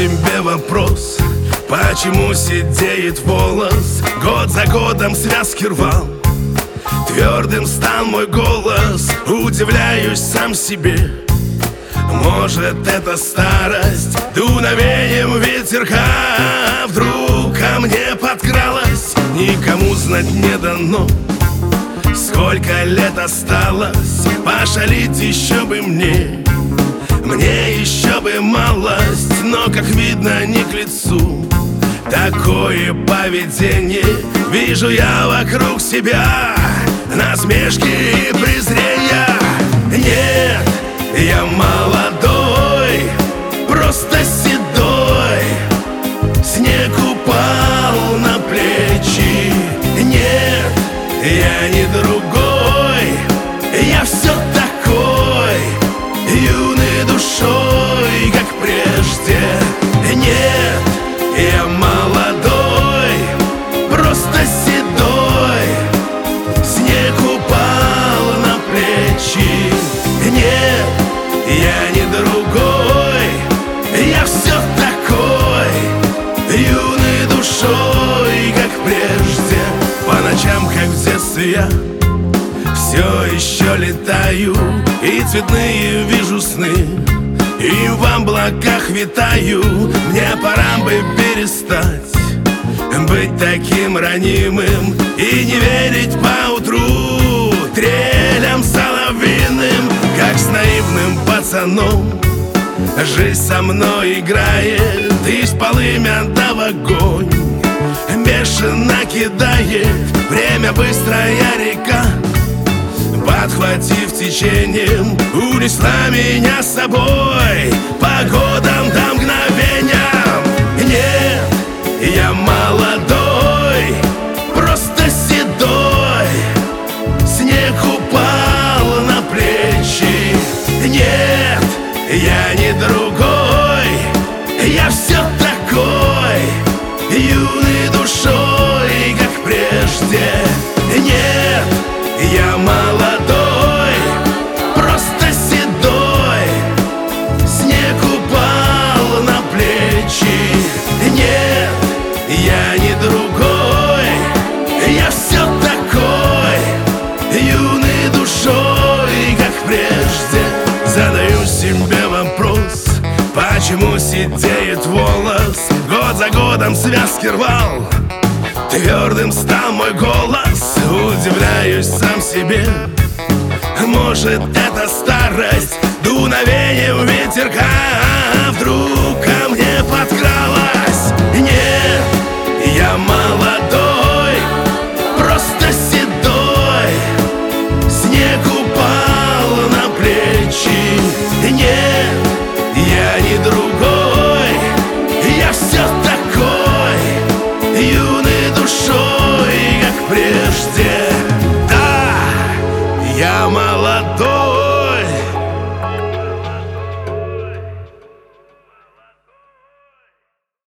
себе вопрос: почему сидеет волос? Год за годом связки рвал, твердым стал мой голос. Удивляюсь сам себе. Может, это старость дуновением ветерка вдруг ко мне подкралась. Никому знать не дано, сколько лет осталось. Пошалить еще бы мне еще бы малость. Но, как видно, не к лицу такое поведение. Вижу я вокруг себя насмешки и презрения. Нет, я молодой, просто седой. Снег упал на плечи. Нет, я не другой, я все такой, юный душой, как прежде. Нет, я молодой, просто седой. Снег упал на плечи. Нет, я не другой, я все такой, юный душой, как прежде. По ночам, как в детстве, я все еще летаю, и цветные вижу сны, и в облаках витаю. Мне пора бы перестать быть таким ранимым и не верить поутру трелям соловьиным. Как с наивным пацаном жизнь со мной играет, из полымя до в огонь бешено кидает. Время быстрая река, подхватив течением, унесла меня с собой по годам до мгновениям. Нет, я молодой, просто седой. Снег упал на плечи. Нет, я не другой, я все такой, юный душой, как прежде. Нет, я молодой, просто седой. Снег упал на плечи. Нет, я не другой, я все такой, юный душой, как прежде. Задаю себе вопрос: почему сидеет волос? Год за годом связки рвал, твердым стал мой голос. Удивляюсь сам себе. Может, это старость дуновением ветерка вдруг ко мне подкралась.